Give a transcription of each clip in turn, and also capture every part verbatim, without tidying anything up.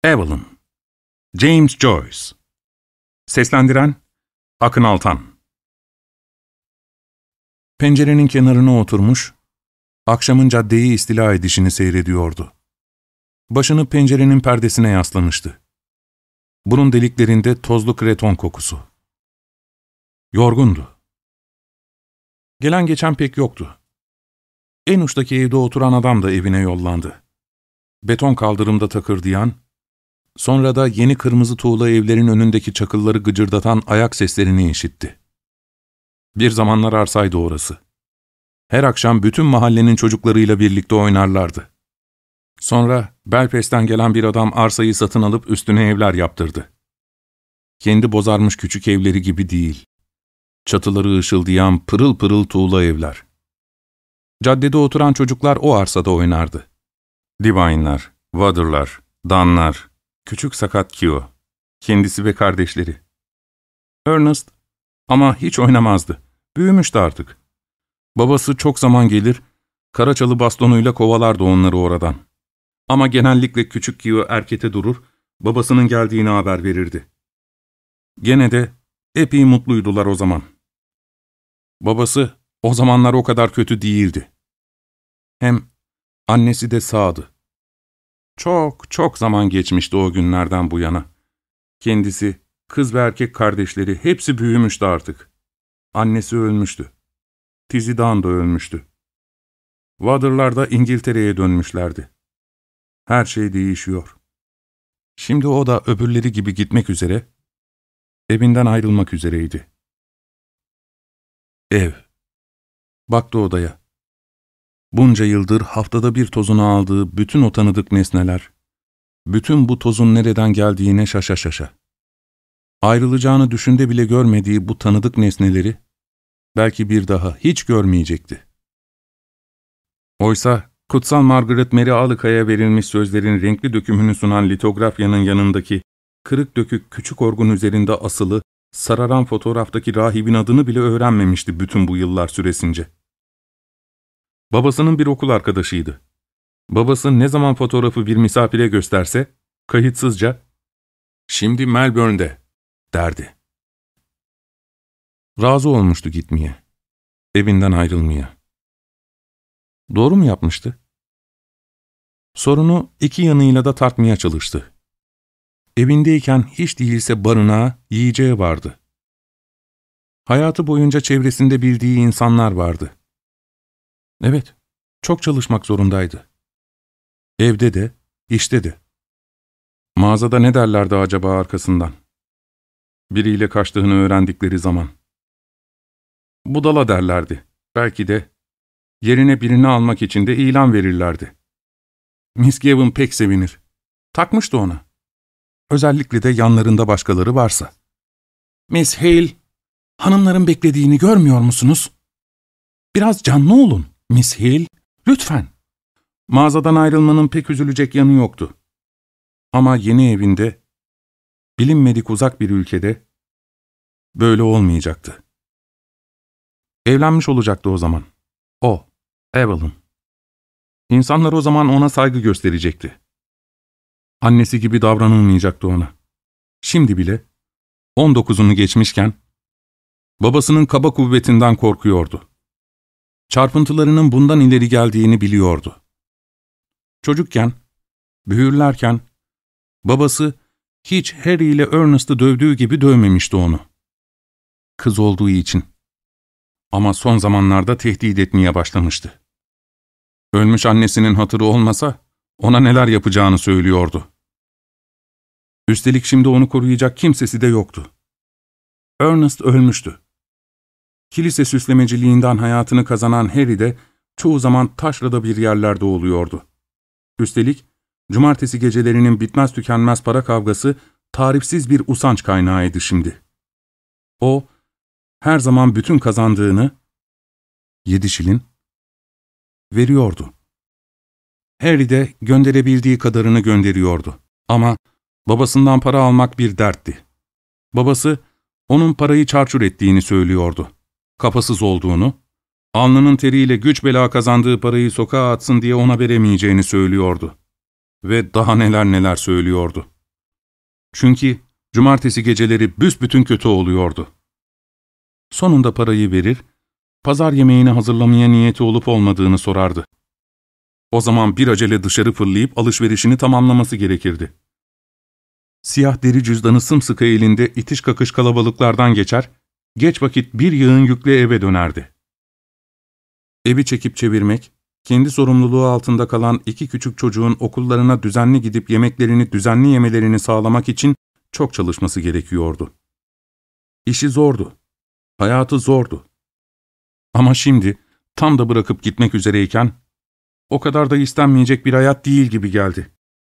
Evelyn. James Joyce. Seslendiren Akın Altan. Pencerenin kenarına oturmuş, akşamın caddeyi istila edişini seyrediyordu. Başını pencerenin perdesine yaslamıştı. Burun deliklerinde tozlu kreton kokusu. Yorgundu. Gelen geçen pek yoktu. En uçtaki evde oturan adam da evine yollandı. Beton kaldırımda takırdayan, sonra da yeni kırmızı tuğla evlerin önündeki çakılları gıcırdatan ayak seslerini işitti. Bir zamanlar arsaydı orası. Her akşam bütün mahallenin çocuklarıyla birlikte oynarlardı. Sonra Belfast'ten gelen bir adam arsayı satın alıp üstüne evler yaptırdı. Kendi bozarmış küçük evleri gibi değil. Çatıları ışıldayan pırıl pırıl tuğla evler. Caddede oturan çocuklar o arsada oynardı. Divine'lar, Wader'lar, Dunn'lar, küçük sakat Kio, kendisi ve kardeşleri. Ernest ama hiç oynamazdı. Büyümüştü artık. Babası çok zaman gelir, karaçalı bastonuyla kovalardı onları oradan. Ama genellikle küçük Kio erkete durur, babasının geldiğini haber verirdi. Gene de epey mutluydular o zaman. Babası o zamanlar o kadar kötü değildi. Hem annesi de sağdı. Çok çok zaman geçmişti o günlerden bu yana. Kendisi, kız ve erkek kardeşleri hepsi büyümüştü artık. Annesi ölmüştü. Tizidan da ölmüştü. Wader'lar da İngiltere'ye dönmüşlerdi. Her şey değişiyor. Şimdi o da öbürleri gibi gitmek üzere, evinden ayrılmak üzereydi. Ev. Baktı odaya. Bunca yıldır haftada bir tozunu aldığı bütün o tanıdık nesneler, bütün bu tozun nereden geldiğine şaşa şaşa. Ayrılacağını düşünde bile görmediği bu tanıdık nesneleri, belki bir daha hiç görmeyecekti. Oysa Kutsal Margaret Mary Alıkaya verilmiş sözlerin renkli dökümünü sunan litografyanın yanındaki, kırık dökük küçük orgun üzerinde asılı, sararan fotoğraftaki rahibin adını bile öğrenmemişti bütün bu yıllar süresince. Babasının bir okul arkadaşıydı. Babası ne zaman fotoğrafı bir misafire gösterse, kayıtsızca, "Şimdi Melbourne'de," derdi. Razı olmuştu gitmeye, evinden ayrılmaya. Doğru mu yapmıştı? Sorunu iki yanıyla da tartmaya çalıştı. Evindeyken hiç değilse barınağı, yiyeceği vardı. Hayatı boyunca çevresinde bildiği insanlar vardı. Evet, çok çalışmak zorundaydı. Evde de, işte de. Mağazada ne derlerdi acaba arkasından? Biriyle kaçtığını öğrendikleri zaman. Budala derlerdi. Belki de yerine birini almak için de ilan verirlerdi. Miss Gavin pek sevinir. Takmıştı ona. Özellikle de yanlarında başkaları varsa. "Miss Hale, hanımların beklediğini görmüyor musunuz? Biraz canlı olun, Miss Hale, lütfen." Mağazadan ayrılmanın pek üzülecek yanı yoktu. Ama yeni evinde, bilinmedik uzak bir ülkede, böyle olmayacaktı. Evlenmiş olacaktı o zaman. O, Evelyn. İnsanlar o zaman ona saygı gösterecekti. Annesi gibi davranılmayacaktı ona. Şimdi bile, on dokuzunu geçmişken, babasının kaba kuvvetinden korkuyordu. Çarpıntılarının bundan ileri geldiğini biliyordu. Çocukken, büyürlerken, babası hiç Harry ile Ernest'ı dövdüğü gibi dövmemişti onu. Kız olduğu için. Ama son zamanlarda tehdit etmeye başlamıştı. Ölmüş annesinin hatırı olmasa, ona neler yapacağını söylüyordu. Üstelik şimdi onu koruyacak kimsesi de yoktu. Ernest ölmüştü. Kilise süslemeciliğinden hayatını kazanan Harry de çoğu zaman taşrada bir yerlerde oluyordu. Üstelik cumartesi gecelerinin bitmez tükenmez para kavgası tarifsiz bir usanç kaynağıydı şimdi. O, her zaman bütün kazandığını, yedi şilin, veriyordu. Harry de gönderebildiği kadarını gönderiyordu. Ama babasından para almak bir dertti. Babası, onun parayı çarçur ettiğini söylüyordu. Kafasız olduğunu, alnının teriyle güç bela kazandığı parayı sokağa atsın diye ona veremeyeceğini söylüyordu. Ve daha neler neler söylüyordu. Çünkü cumartesi geceleri büsbütün kötü oluyordu. Sonunda parayı verir, pazar yemeğini hazırlamaya niyeti olup olmadığını sorardı. O zaman bir acele dışarı fırlayıp alışverişini tamamlaması gerekirdi. Siyah deri cüzdanı sımsıkı elinde itiş kakış kalabalıklardan geçer, geç vakit bir yığın yükle eve dönerdi. Evi çekip çevirmek, kendi sorumluluğu altında kalan iki küçük çocuğun okullarına düzenli gidip yemeklerini düzenli yemelerini sağlamak için çok çalışması gerekiyordu. İşi zordu, hayatı zordu. Ama şimdi, tam da bırakıp gitmek üzereyken, o kadar da istenmeyecek bir hayat değil gibi geldi.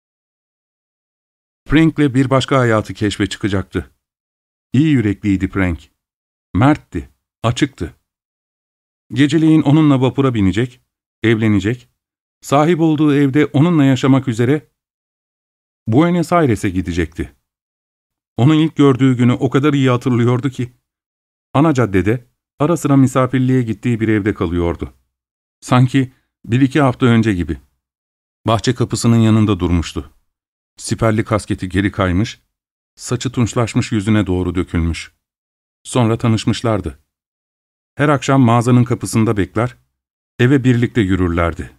Frank'le bir başka hayatı keşfe çıkacaktı. İyi yürekliydi Frank. Mertti, açıktı. Geceleyin onunla vapura binecek, evlenecek, sahip olduğu evde onunla yaşamak üzere Buenos Aires'e gidecekti. Onu ilk gördüğü günü o kadar iyi hatırlıyordu ki, ana caddede ara sıra misafirliğe gittiği bir evde kalıyordu. Sanki bir iki hafta önce gibi. Bahçe kapısının yanında durmuştu. Siperli kasketi geri kaymış, saçı tunçlaşmış yüzüne doğru dökülmüş. Sonra tanışmışlardı. Her akşam mağazanın kapısında bekler, eve birlikte yürürlerdi.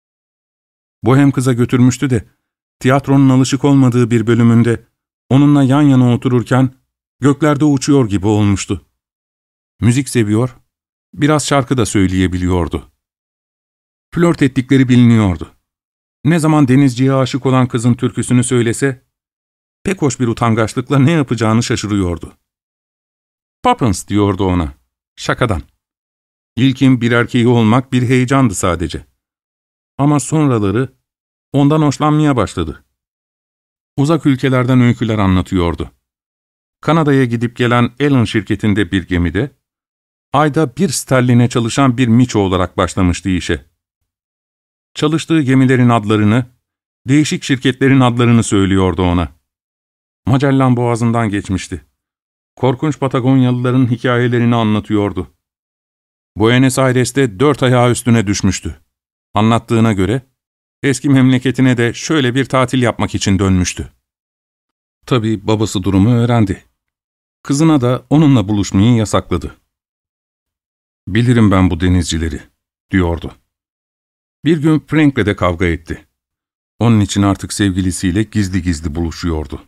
Bohem kıza götürmüştü de, tiyatronun alışık olmadığı bir bölümünde onunla yan yana otururken göklerde uçuyor gibi olmuştu. Müzik seviyor, biraz şarkı da söyleyebiliyordu. Flört ettikleri biliniyordu. Ne zaman denizciye aşık olan kızın türküsünü söylese, pek hoş bir utangaçlıkla ne yapacağını şaşırıyordu. Poppins diyordu ona, şakadan. İlkin bir erkeği olmak bir heyecandı sadece. Ama sonraları ondan hoşlanmaya başladı. Uzak ülkelerden öyküler anlatıyordu. Kanada'ya gidip gelen Allen şirketinde bir gemide, ayda bir sterline çalışan bir miço olarak başlamıştı işe. Çalıştığı gemilerin adlarını, değişik şirketlerin adlarını söylüyordu ona. Magellan Boğazı'ndan geçmişti. Korkunç Patagonyalıların hikayelerini anlatıyordu. Buenos Aires'te dört ayağı üstüne düşmüştü. Anlattığına göre, eski memleketine de şöyle bir tatil yapmak için dönmüştü. Tabii babası durumu öğrendi. Kızına da onunla buluşmayı yasakladı. "Bilirim ben bu denizcileri," diyordu. Bir gün Frank'le de kavga etti. Onun için artık sevgilisiyle gizli gizli buluşuyordu.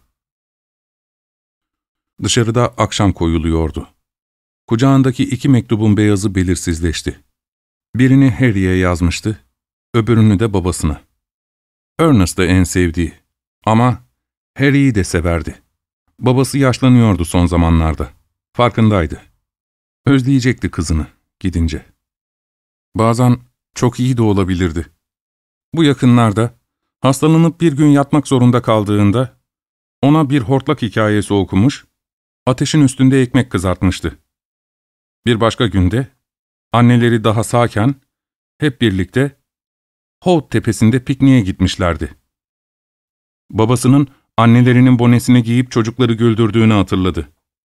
Dışarıda akşam koyuluyordu. Kucağındaki iki mektubun beyazı belirsizleşti. Birini Harry'e yazmıştı, öbürünü de babasına. Ernest da en sevdiği ama Harry'yi de severdi. Babası yaşlanıyordu son zamanlarda. Farkındaydı. Özleyecekti kızını gidince. Bazen çok iyi de olabilirdi. Bu yakınlarda hastalanıp bir gün yatmak zorunda kaldığında ona bir hortlak hikayesi okumuş, ateşin üstünde ekmek kızartmıştı. Bir başka günde anneleri daha sağken hep birlikte Hout tepesinde pikniğe gitmişlerdi. Babasının annelerinin bonesini giyip çocukları güldürdüğünü hatırladı.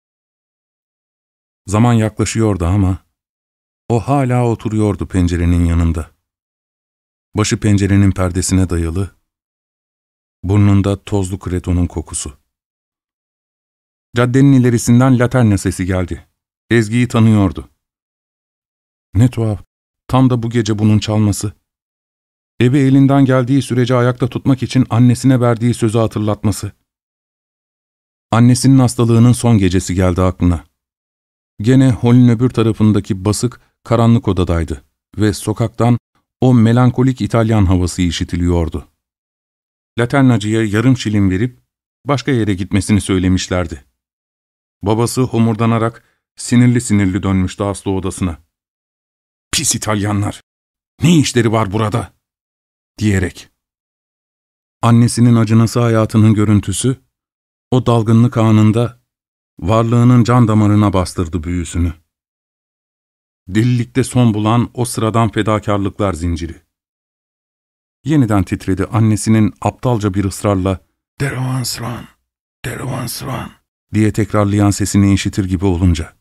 Zaman yaklaşıyordu ama o hala oturuyordu pencerenin yanında. Başı pencerenin perdesine dayalı, burnunda tozlu kretonun kokusu. Caddenin ilerisinden laterna sesi geldi. Ezgi'yi tanıyordu. Ne tuhaf, tam da bu gece bunun çalması. Evi elinden geldiği sürece ayakta tutmak için annesine verdiği sözü hatırlatması. Annesinin hastalığının son gecesi geldi aklına. Gene holün öbür tarafındaki basık, karanlık odadaydı ve sokaktan o melankolik İtalyan havası işitiliyordu. Laternacıya yarım şilin verip başka yere gitmesini söylemişlerdi. Babası homurdanarak sinirli sinirli dönmüştü hasta odasına. "Pis İtalyanlar! Ne işleri var burada?" diyerek. Annesinin acınası hayatının görüntüsü, o dalgınlık anında varlığının can damarına bastırdı büyüsünü. Delilikte son bulan o sıradan fedakarlıklar zinciri. Yeniden titredi annesinin aptalca bir ısrarla "There once run, there once run" diye tekrarlayan sesini işitir gibi olunca.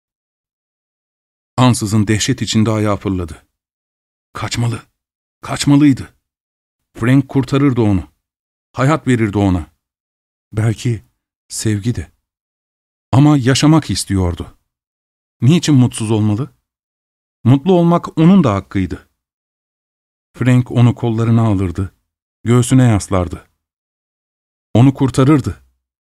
Ansızın dehşet içinde ayağa fırladı. Kaçmalı, kaçmalıydı. Frank kurtarırdı onu. Hayat verirdi ona. Belki, Sevgidi. Ama yaşamak istiyordu. Niçin mutsuz olmalı? Mutlu olmak onun da hakkıydı. Frank onu kollarına alırdı, göğsüne yaslardı. Onu kurtarırdı.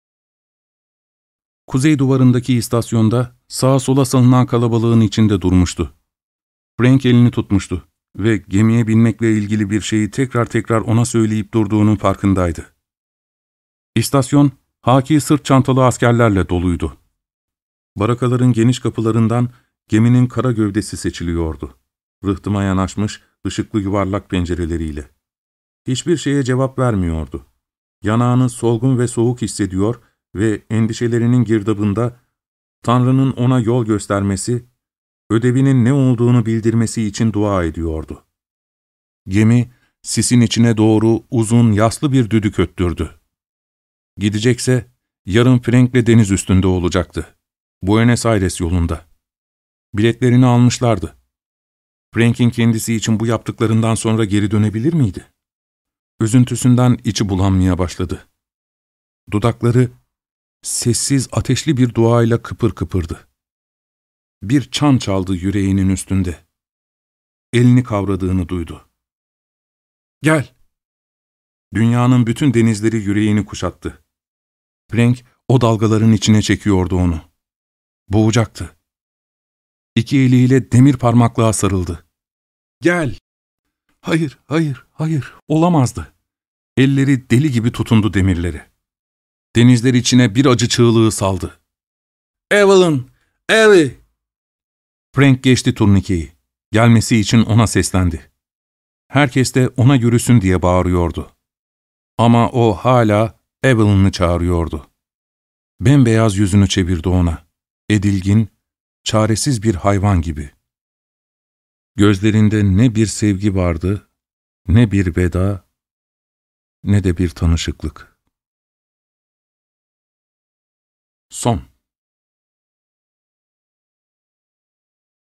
Kuzey duvarındaki istasyonda sağa sola salınan kalabalığın içinde durmuştu. Frank elini tutmuştu ve gemiye binmekle ilgili bir şeyi tekrar tekrar ona söyleyip durduğunun farkındaydı. İstasyon, haki sırt çantalı askerlerle doluydu. Barakaların geniş kapılarından geminin kara gövdesi seçiliyordu. Rıhtıma yanaşmış, ışıklı yuvarlak pencereleriyle. Hiçbir şeye cevap vermiyordu. Yanağını solgun ve soğuk hissediyor ve endişelerinin girdabında Tanrı'nın ona yol göstermesi, ödevinin ne olduğunu bildirmesi için dua ediyordu. Gemi, sisin içine doğru uzun, yaslı bir düdük öttürdü. Gidecekse, yarın Frank'le deniz üstünde olacaktı. Buenos Aires yolunda. Biletlerini almışlardı. Frank'in kendisi için bu yaptıklarından sonra geri dönebilir miydi? Üzüntüsünden içi bulanmaya başladı. Dudakları, sessiz, ateşli bir duayla kıpır kıpırdı. Bir çan çaldı yüreğinin üstünde. Elini kavradığını duydu. Gel! Dünyanın bütün denizleri yüreğini kuşattı. Frank, o dalgaların içine çekiyordu onu. Boğacaktı. İki eliyle demir parmaklığa sarıldı. Gel! Hayır, hayır, hayır, olamazdı. Elleri deli gibi tutundu demirleri. Denizler içine bir acı çığlığı saldı. Evelyn! Ellie! Frank geçti turnikeyi. Gelmesi için ona seslendi. Herkes de ona yürüsün diye bağırıyordu. Ama o hala Evelyn'ı çağırıyordu. Bembeyaz yüzünü çevirdi ona. Edilgin, çaresiz bir hayvan gibi. Gözlerinde ne bir sevgi vardı, ne bir veda, ne de bir tanışıklık.